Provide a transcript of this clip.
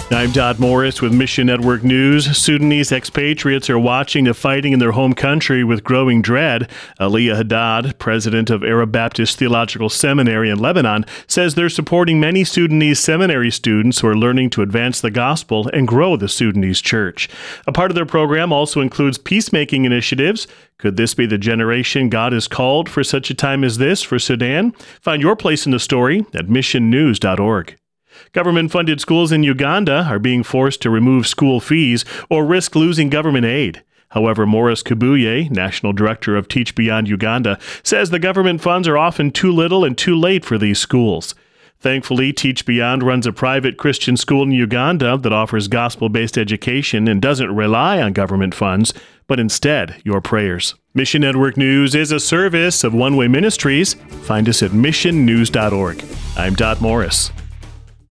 I'm Dot Morris with Mission Network News. Sudanese expatriates are watching the fighting in their home country with growing dread. Aliyah Haddad, president of Arab Baptist Theological Seminary in Lebanon, says they're supporting many Sudanese seminary students who are learning to advance the gospel and grow the Sudanese church. A part of their program also includes peacemaking initiatives. Could this be the generation God has called for such a time as this for Sudan? Find your place in the story at missionnews.org. Government-funded schools in Uganda are being forced to remove school fees or risk losing government aid. However, Morris Kabuye, National Director of Teach Beyond Uganda, says the government funds are often too little and too late for these schools. Thankfully, Teach Beyond runs a private Christian school in Uganda that offers gospel-based education and doesn't rely on government funds, but instead your prayers. Mission Network News is a service of One Way Ministries. Find us at missionnews.org. I'm Dot Morris.